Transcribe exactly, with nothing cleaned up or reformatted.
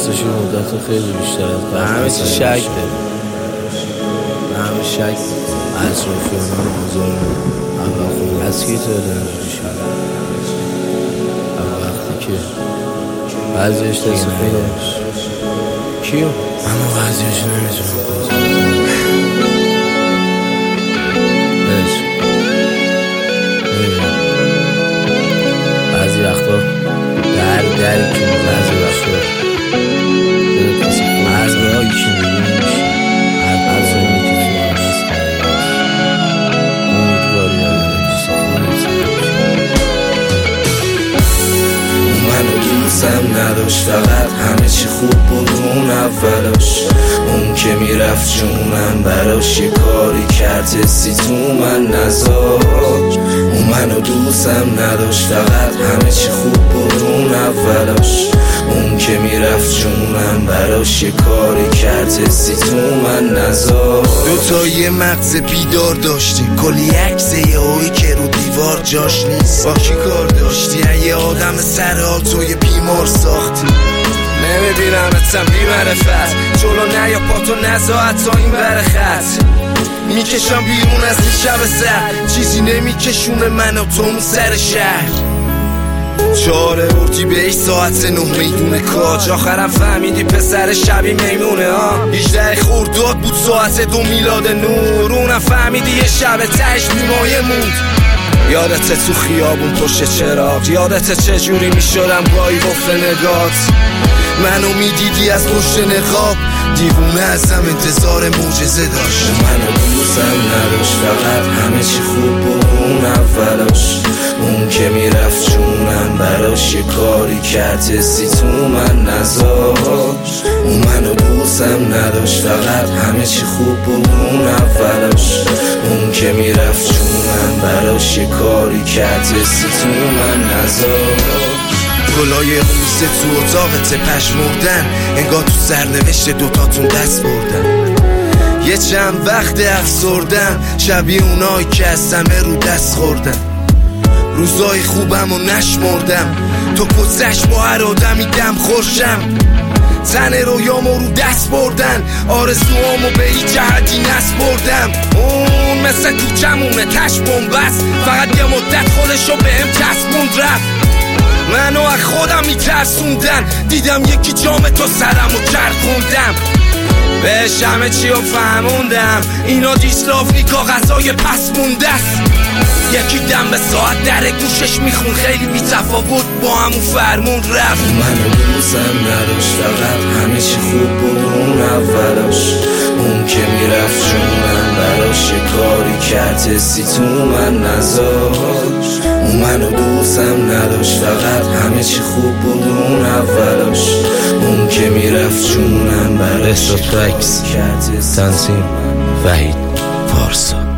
دستش مدت خیلی بیشتر از به همه چی شک داره، به همه شک اطرافیان هم آزار اول خود از کی تو دنجوری شد اول وقتی که بعضیش دست خودش کیو؟ اما بعضیش نمیتونم بازم بهش میبینم بعضی وقتا در دری که بعضی وقتا دلت کسی خود بعضی هایی که میبینیش هر پرزانی که تو آن هست امیدواری داره کسی خودت منو دوستم نداشت، فقط همه چی خوب بود اون اولاش. اون که میرفت جونم براش یه کاری کرد حسی تو من نذاشت. اون منو دوستم نداشت، فقط همه چی خوب بود اون اولاش. اون که میرفت جونم براش یه کاری کرد حسی تو من نذاشت. دوتا یه مغز بیدار داشتیم، کلی عکس یه هایی که رو دیوار جاش نیست. با کی کار داشتی؟ یه آدم سرحال تو یه بیمار ساختی. نمیبینم اتم بی معرفت، جلو نه یا پاتو نزاعت تا این بر خط. میکشم بیرون از این شب سر، چیزی نمیکشونه من و تو اون سر شهر. چهار اردی بهش ساعت نه میدون کاج. آخرم فهمیدی پسر شبی میمونه ها. هجده خورداد بود ساعت دو میلاد نور. اونم فهمیدی یه شب تش بیمایه موند. یادت تو خیابون پشت چراغ، یادت چجوری میشدم گاهی وفل نگات. منو میدیدی از پشت نقاب، دیوونه ازم انتظار معجزه داشت. منو دوستم نداشت، فقط همه چی خوب بود اون اولاش. اون که میرفت جونم براش یه کاری کرد حسی تو من نذاشت. اون منو دوستم نداشت، فقط همه چی خوب بود اون اولاش. اون که میرفت جونم براش یه کاری کرد حسی تو من نذاشت. گلای روسه تو اتاقت پشمردن، انگار تو سرنوشت دوتاتون دست بردن. یه چند وقت افسردن، شبیه اونایی که از سمه رو دست خوردن. روزای خوبم و نشمردم، تو کسش با هر آدمی دم خورشم. تن رویامو رو دست بردن، آرزوامو به هیچ جهتی نسپردم. اون مثل کوچمونه تش بومبست، فقط یه مدت خودشو بهم چسبوند رفت. منو از خودم میترسوندن، دیدم یکی جام تو سرمو چرخوندم. بهش همه چی رو فهموندم، اینا دیسلافی کاغذای پس مونده است. یکی دم به ساعت در گوشش میخون، خیلی بی‌تفاوت با همون فرمون رفت. منو دوستم نداشت، فقط همه چی خوب بود اون اولاش. اون که میرفت جونم براش یه کاری کرد حسی تو من نذاشت. اون منو دوستم نداشت، فقط همه چی خوب بود اون اولاش. اون که میرفت جونم براش یه کاری کرد حسی تو من نذاشت. تنظیم وحید پارسا.